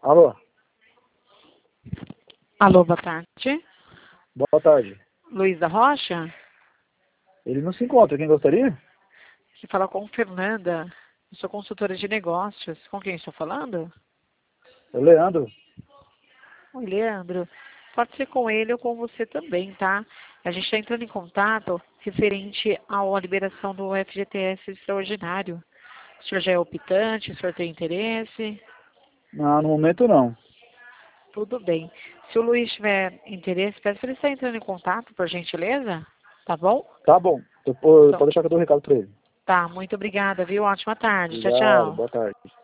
Alô? Alô, boa tarde. Boa tarde. Luiz da Rocha? Ele não se encontra. Quem gostaria? Você fala com Fernanda. Eu sou consultora de negócios. Com quem estou falando? É o Leandro. Oi, Leandro. Pode ser com ele ou com você também, tá? A gente está entrando em contato referente à liberação do FGTS extraordinário. O senhor já é optante? O senhor tem interesse? Não, no momento não. Tudo bem. Se o Luiz tiver interesse, peço para ele estar entrando em contato, por gentileza. Tá bom? Tá bom. Então, Pode deixar que eu dou um recado pra ele. tá. Muito obrigada, viu? Ótima tarde. Tchau, Obrigado. tchau. Boa tarde.